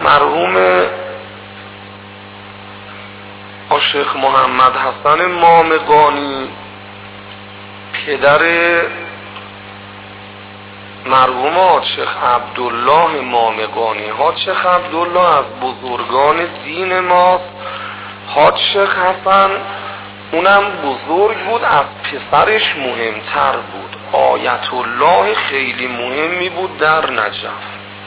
مرحوم شیخ محمد حسن مامقانی پدر مرحوم حاج شیخ عبدالله مامقانی، حاج شیخ عبدالله از بزرگان دین ماست. حاج شیخ حسن اونم بزرگ بود، از پسرش مهمتر بود، آیت الله خیلی مهمی بود در نجف.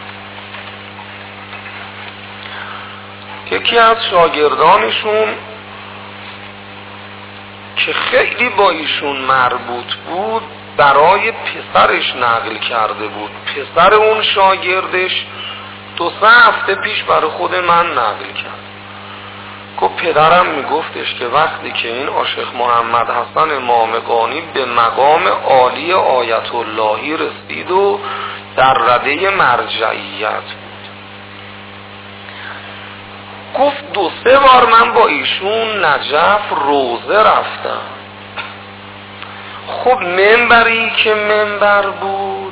یکی از شاگردانشون که خیلی با ایشون مربوط بود برای پسرش نقل کرده بود. پسر اون شاگردش 2-3 هفته پیش برای خود من نقل کرد. گفت پدرم میگفتش که وقتی که این شیخ محمد حسن مامقانی به مقام عالی آیت اللهی رسید و در رده مرجعیت بود، گفت 2-3 بار من با ایشون نجف روزه رفتم. خب منبری که منبر بود،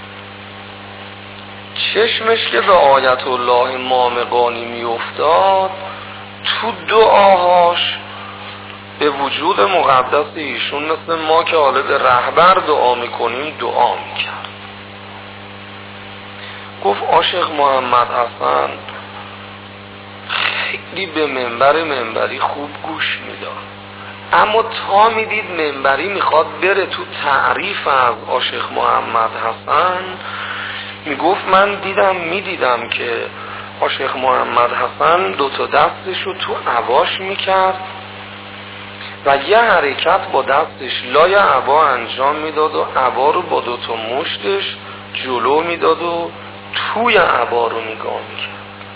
چشمش که به آیت الله مامقانی می افتاد، تو دعاهاش به وجود مقدس ایشون مثل ما که حالا به رهبر دعا میکنیم دعا میکرد. گفت عاشق محمد حسن خیلی به منبری خوب گوش میداد، اما تا میدید منبری میخواد بره تو تعریف از عاشق محمد حسن، میگفت من میدیدم که عاشق محمد حسن 2 دستشو تو عباش میکرد و یه حرکت با دستش لای عبا انجام میداد و عبا رو با 2 مشتش جلو میداد و توی عبا رو نگاه میکرد،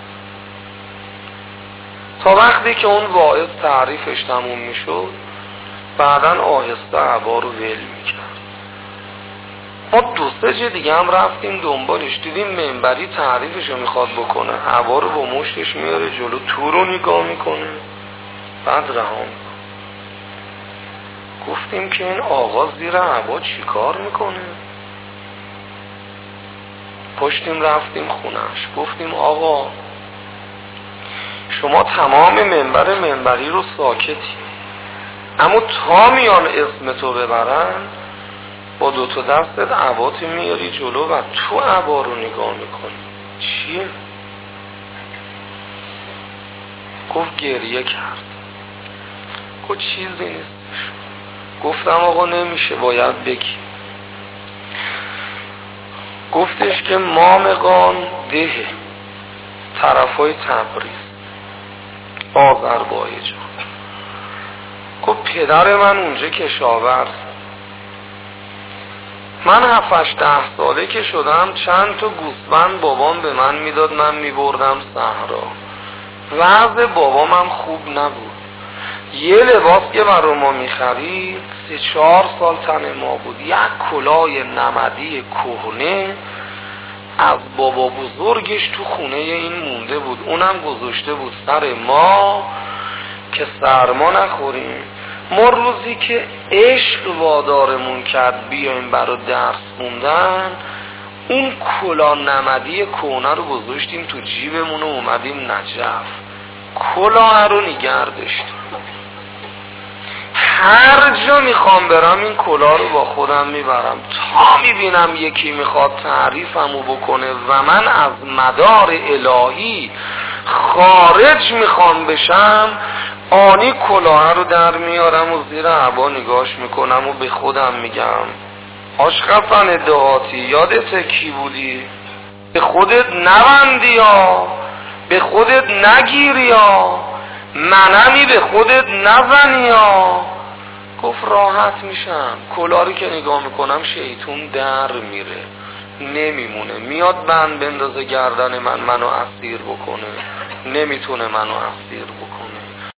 تا وقتی که اون واعظ تعریفش تموم میشد بعدن آهسته عبا رو ول میکرد. ما 2-3 جا دیگه هم رفتیم دنبالش، دیدیم منبری تعریفش رو میخواد بکنه، عبا رو با مشتش میاره جلو، تو رو نگاه میکنه بعد رها میکنه. گفتیم که این آقا زیر عبا چی کار میکنه؟ پشتیم رفتیم خونش، گفتیم آقا شما تمام منبری رو ساکتی، اما تا میان اسم تو ببرن با 2 دستت عبات میاری جلو و تو عبا رو نگاه میکنی، چیه؟ گفت گریه کرد. گفت چیزی نیستش. گفتم آقا نمیشه، باید بگی. گفتش که مامقان ده طرفای تبریز آذربایجان. گفت پدر من اونجا کشاورز، من 7-8-10 ساله که شدم چند تا گوسفند بابام به من میداد، من میبردم صحرا. وضع بابام خوب نبود، یه لباس که برای ما میخرید 3-4 سال تن ما بود. یک کلاه نمدی کهنه از بابا بزرگش تو خونه این مونده بود، اونم گذاشته بود سر ما که سرما نخوریم. ما روزی که عشق وادارمون کرد بیایم برای درس خوندن، اون کلاه نمدی کهنه رو گذاشتیم تو جیبمون و اومدیم نجف، کلاه رو نگه داشتیم. هر جا میخوام برم این کلاه رو با خودم میبرم، تا میبینم یکی میخواد تعریفمو بکنه و من از مدار الهی خارج میخوام بشم، آنی کلاه رو در میارم و زیر عبا نگاش میکنم و به خودم میگم عاشقفن دهاتی یادت کی بودی؟ به خودت نبندی یا به خودت نگیری یا منمی به خودت نزنی یا. گفت راحت میشم، کلاه رو که نگاه میکنم شیطون در میره نمیمونه، میاد بند بندازه گردن منو اسیر بکنه، نمیتونه منو اسیر بکنه.